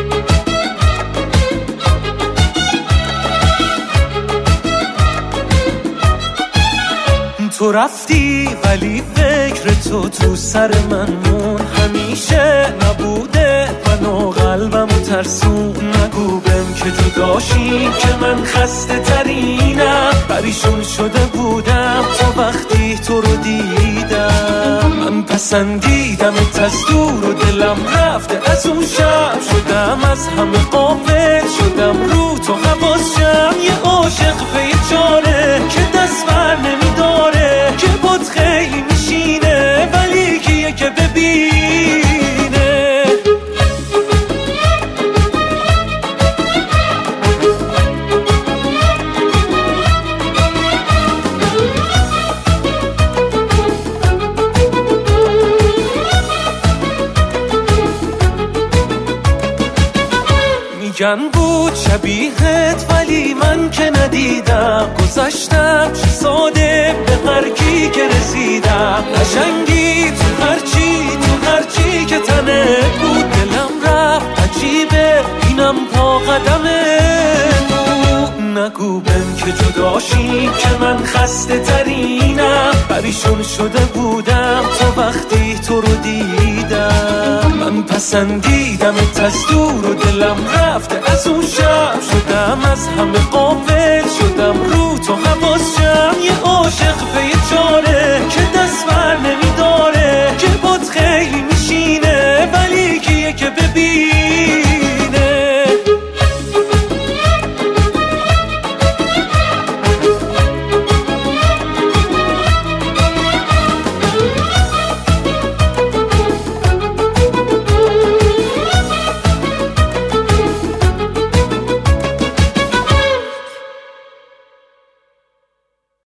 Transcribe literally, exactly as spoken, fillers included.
تو رفتی ولی فکر تو تو سر من مون، همیشه نبوده منو قلبمو ترسون. نگو بهم که تو داشتی که من خسته ترینم، پریشون شده بودم تا وقتی تو رو دیدم. من پسندیدمت از دور و دلم رفته از اون شب، شدم از همه غافل، شدم رو تو حواسم. یه عاشق به چاره که دست بر نمیداره، که بود خیلی میشینه ولی کیه که ببینه. میگن بود شبیهت ولی من که ندیدم، گذشتم چه ساده به هر کی که رسیدم. قشنگی تو هرچی تو هرچی که تنه بود، دلم رفت عجیبه اینم پا قدمه بود. نگو بهم که جداشیم که من خسته ترینم، پریشون شده بودم تا وقتی تو رو دیدم. من پسندیدمت از دور و دلم رفته از اون شب، شدم از همه غافل، شدم رو تو حواسم. یه عاشق به